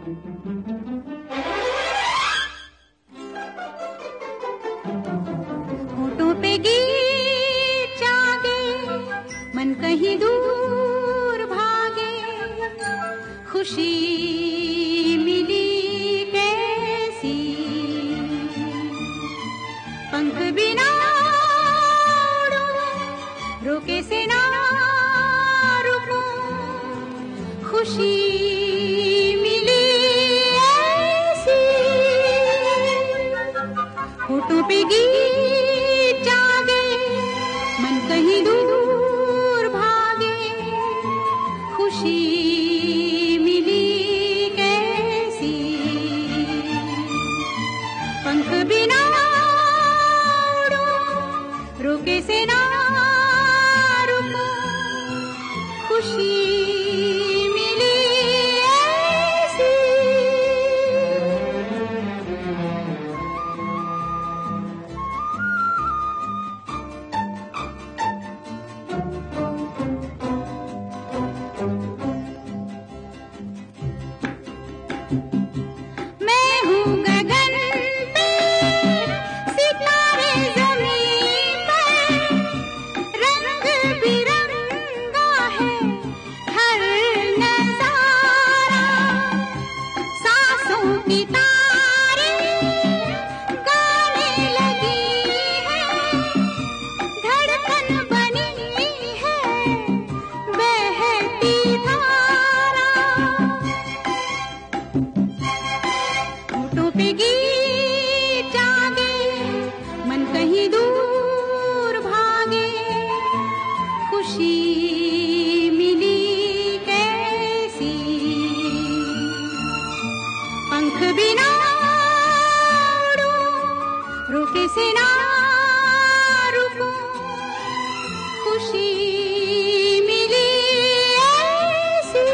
होठों पे गीत जागे, मन कहीं दूर भागे, खुशी मिली कैसी, पंख बिना उड़ूं, रोके से ना रुकूं, खुशी मिली ऐसी। होठों पे गीत जागे, मन कहीं दूर भागे, खुशी मिली कैसी, पंख बिना उड़ूं, रोके से ना रुकूं, खुशी मिली ऐसी। मैं हूँ गगन पे, सितारे ज़मीन पर, रंग बिरंगा है हर नज़ारा, सांसों की तारें गाने लगी है, धड़कन बनी है बहती धारा। होठों पे गीत जागे, मन कहीं दूर भागे, खुशी मिली कैसी, पंख बिना उड़ूं, रोके से ना रुकूं, खुशी मिली ऐसी।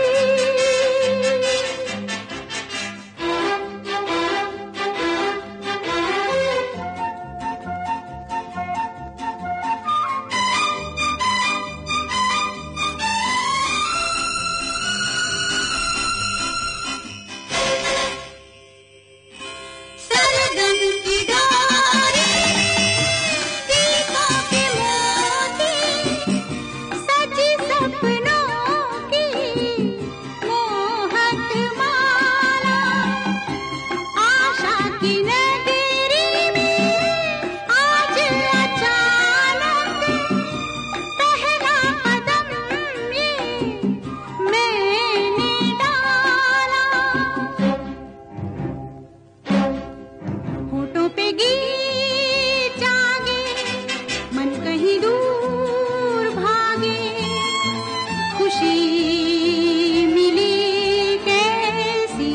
सरगम की डोरी, गीतों के मोती, सजी सपनों की मोहक माला, आशा की नगरी में आज अचानक पहला कदम ये मैंने डाला। होठों पे गीत जागे, मन कहीं दूर भागे, खुशी मिली कैसी,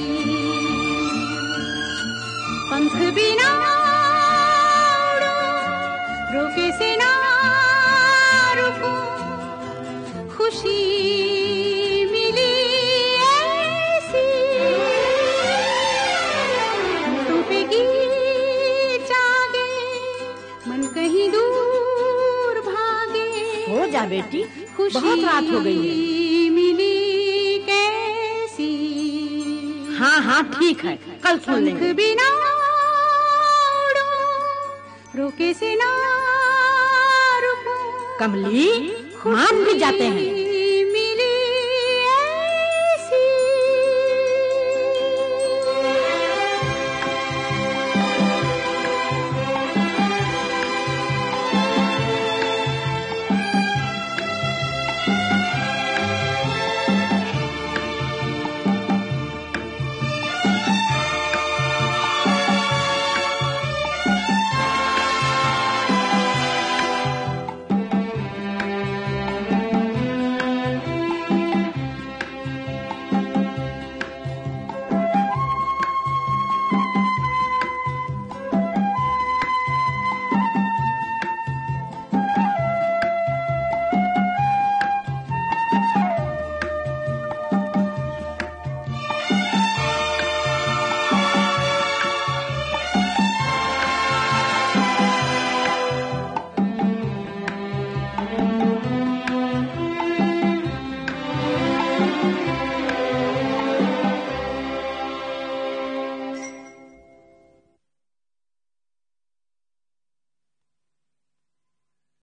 पंख बिना उड़ूं, रोके से ना रुकूं, खुशी मिली ऐसी। होठों पे गीत जागे, मन कहीं दूर भागे, हो जा बेटी, खुशी बहुत रात हो गई है। मिली कैसी, हाँ हाँ ठीक है, कल सुन पंख लेंगे। बिना उड़ूं, रोके से ना रुकूं, कमली, मान भी जाते हैं।